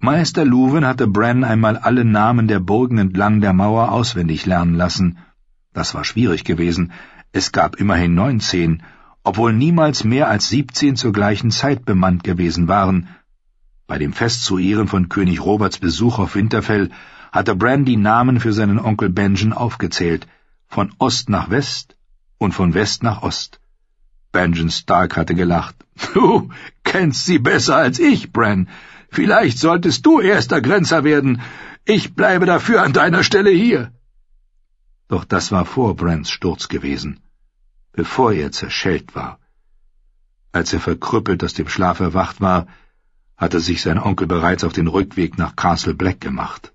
Meister Luwen hatte Bran einmal alle Namen der Burgen entlang der Mauer auswendig lernen lassen. Das war schwierig gewesen. Es gab immerhin 19, obwohl niemals mehr als 17 zur gleichen Zeit bemannt gewesen waren. Bei dem Fest zu Ehren von König Roberts Besuch auf Winterfell hatte Bran die Namen für seinen Onkel Benjen aufgezählt, von Ost nach West und von West nach Ost. Benjen Stark hatte gelacht. »Du kennst sie besser als ich, Bran. Vielleicht solltest du erster Grenzer werden. Ich bleibe dafür an deiner Stelle hier.« Doch das war vor Brans Sturz gewesen, bevor er zerschellt war. Als er verkrüppelt aus dem Schlaf erwacht war, hatte sich sein Onkel bereits auf den Rückweg nach Castle Black gemacht.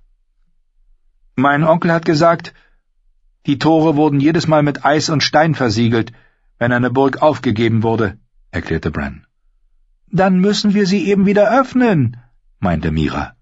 »Mein Onkel hat gesagt, die Tore wurden jedes Mal mit Eis und Stein versiegelt, wenn eine Burg aufgegeben wurde«, erklärte Bran. »Dann müssen wir sie eben wieder öffnen«, meinte Mira.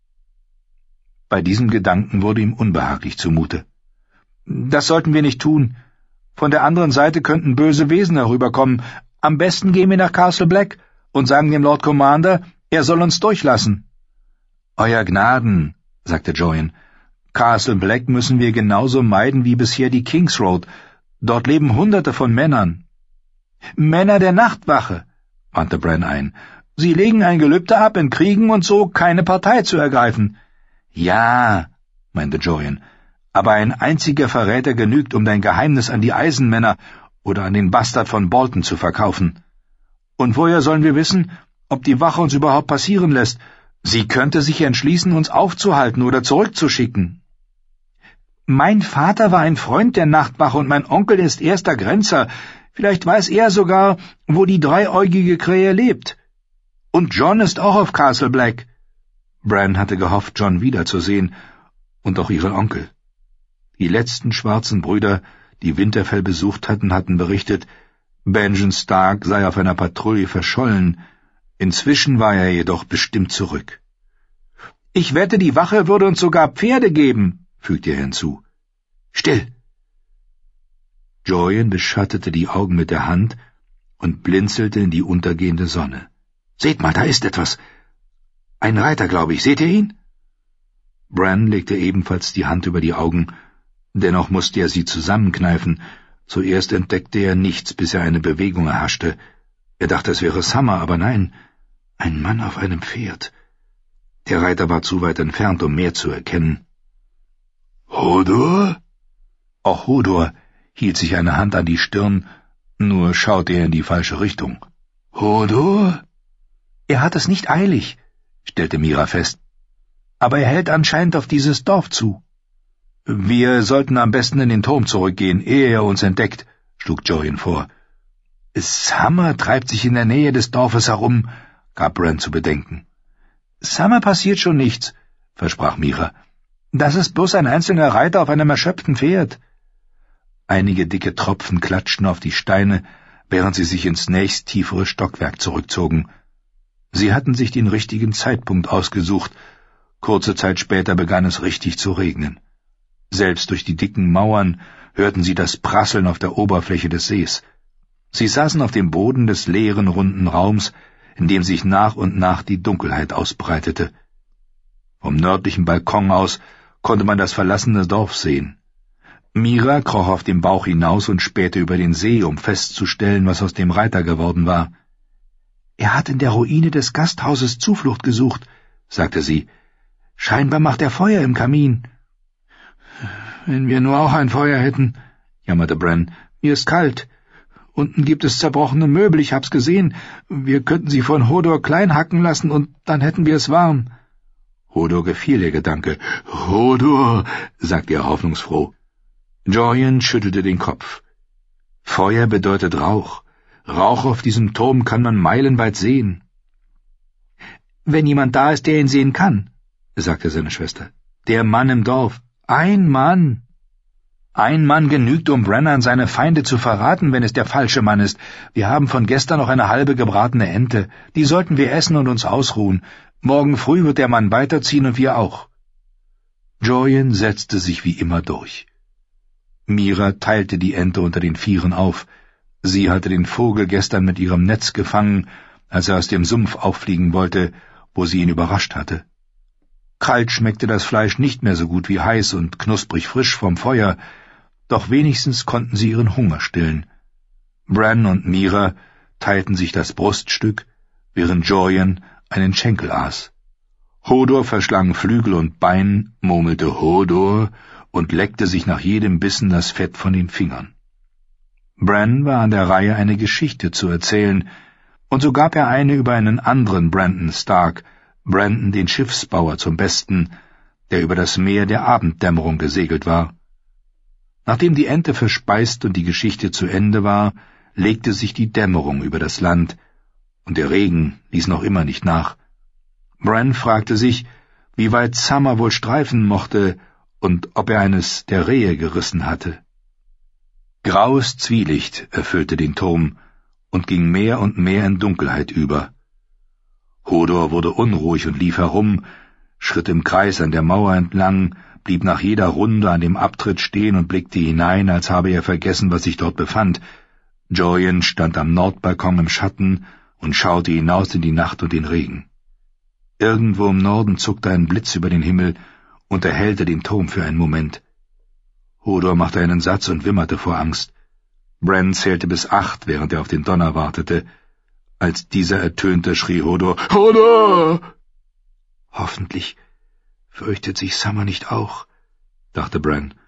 Bei diesem Gedanken wurde ihm unbehaglich zumute. »Das sollten wir nicht tun. Von der anderen Seite könnten böse Wesen herüberkommen. Am besten gehen wir nach Castle Black und sagen dem Lord Commander, er soll uns durchlassen.« »Euer Gnaden«, sagte Jojen, »Castle Black müssen wir genauso meiden wie bisher die King's Road. Dort leben Hunderte von Männern.« »Männer der Nachtwache«, wandte Bran ein. »Sie legen ein Gelübde ab, in Kriegen und so keine Partei zu ergreifen.« »Ja«, meinte Jojen, »aber ein einziger Verräter genügt, um dein Geheimnis an die Eisenmänner oder an den Bastard von Bolton zu verkaufen. Und woher sollen wir wissen, ob die Wache uns überhaupt passieren lässt? Sie könnte sich entschließen, uns aufzuhalten oder zurückzuschicken.« »Mein Vater war ein Freund der Nachtwache und mein Onkel ist erster Grenzer. Vielleicht weiß er sogar, wo die dreieugige Krähe lebt. Und John ist auch auf Castle Black.« Bran hatte gehofft, John wiederzusehen, und auch ihren Onkel. Die letzten schwarzen Brüder, die Winterfell besucht hatten, hatten berichtet, Benjen Stark sei auf einer Patrouille verschollen. Inzwischen war er jedoch bestimmt zurück. »Ich wette, die Wache würde uns sogar Pferde geben«, fügte er hinzu. »Still!« Jojen beschattete die Augen mit der Hand und blinzelte in die untergehende Sonne. »Seht mal, da ist etwas. Ein Reiter, glaube ich. Seht ihr ihn?« Bran legte ebenfalls die Hand über die Augen, dennoch musste er sie zusammenkneifen. Zuerst entdeckte er nichts, bis er eine Bewegung erhaschte. Er dachte, es wäre Summer, aber nein, ein Mann auf einem Pferd. Der Reiter war zu weit entfernt, um mehr zu erkennen. »Hodor?« Auch Hodor hielt sich eine Hand an die Stirn, nur schaute er in die falsche Richtung. »Hodor?« »Er hat es nicht eilig«, stellte Mira fest. »Aber er hält anscheinend auf dieses Dorf zu.« »Wir sollten am besten in den Turm zurückgehen, ehe er uns entdeckt«, schlug Jojen vor. »Summer treibt sich in der Nähe des Dorfes herum«, gab Bran zu bedenken. »Summer passiert schon nichts«, versprach Mira. »Das ist bloß ein einzelner Reiter auf einem erschöpften Pferd.« Einige dicke Tropfen klatschten auf die Steine, während sie sich ins nächsttiefere Stockwerk zurückzogen. Sie hatten sich den richtigen Zeitpunkt ausgesucht. Kurze Zeit später begann es richtig zu regnen. Selbst durch die dicken Mauern hörten sie das Prasseln auf der Oberfläche des Sees. Sie saßen auf dem Boden des leeren, runden Raums, in dem sich nach und nach die Dunkelheit ausbreitete. Vom nördlichen Balkon aus konnte man das verlassene Dorf sehen. Mira kroch auf dem Bauch hinaus und spähte über den See, um festzustellen, was aus dem Reiter geworden war. »Er hat in der Ruine des Gasthauses Zuflucht gesucht«, sagte sie. »Scheinbar macht er Feuer im Kamin.« »Wenn wir nur auch ein Feuer hätten«, jammerte Bran. »Mir ist kalt. Unten gibt es zerbrochene Möbel, ich hab's gesehen. Wir könnten sie von Hodor klein hacken lassen, und dann hätten wir es warm.« Hodor gefiel der Gedanke. »Hodor«, sagte er hoffnungsfroh. Jojen schüttelte den Kopf. »Feuer bedeutet Rauch. Rauch auf diesem Turm kann man meilenweit sehen.« »Wenn jemand da ist, der ihn sehen kann«, sagte seine Schwester. »Der Mann im Dorf. Ein Mann.« »Ein Mann genügt, um Bran an seine Feinde zu verraten, wenn es der falsche Mann ist. Wir haben von gestern noch eine halbe gebratene Ente. Die sollten wir essen und uns ausruhen. Morgen früh wird der Mann weiterziehen und wir auch.« Jojen setzte sich wie immer durch. Mira teilte die Ente unter den Vieren auf. Sie hatte den Vogel gestern mit ihrem Netz gefangen, als er aus dem Sumpf auffliegen wollte, wo sie ihn überrascht hatte. Kalt schmeckte das Fleisch nicht mehr so gut wie heiß und knusprig frisch vom Feuer, doch wenigstens konnten sie ihren Hunger stillen. Bran und Meera teilten sich das Bruststück, während Jorian einen Schenkel aß. Hodor verschlang Flügel und Bein, murmelte Hodor und leckte sich nach jedem Bissen das Fett von den Fingern. Bran war an der Reihe, eine Geschichte zu erzählen, und so gab er eine über einen anderen Brandon Stark, Brandon den Schiffsbauer, zum Besten, der über das Meer der Abenddämmerung gesegelt war. Nachdem die Ente verspeist und die Geschichte zu Ende war, legte sich die Dämmerung über das Land, und der Regen ließ noch immer nicht nach. Bran fragte sich, wie weit Summer wohl streifen mochte und ob er eines der Rehe gerissen hatte. Graues Zwielicht erfüllte den Turm und ging mehr und mehr in Dunkelheit über. Hodor wurde unruhig und lief herum, schritt im Kreis an der Mauer entlang, blieb nach jeder Runde an dem Abtritt stehen und blickte hinein, als habe er vergessen, was sich dort befand. Jorian stand am Nordbalkon im Schatten und schaute hinaus in die Nacht und den Regen. Irgendwo im Norden zuckte ein Blitz über den Himmel und erhellte den Turm für einen Moment. Hodor machte einen Satz und wimmerte vor Angst. Bran zählte bis 8, während er auf den Donner wartete. Als dieser ertönte, schrie Hodor, »Hodor!« »Hoffentlich fürchtet sich Summer nicht auch«, dachte Bran.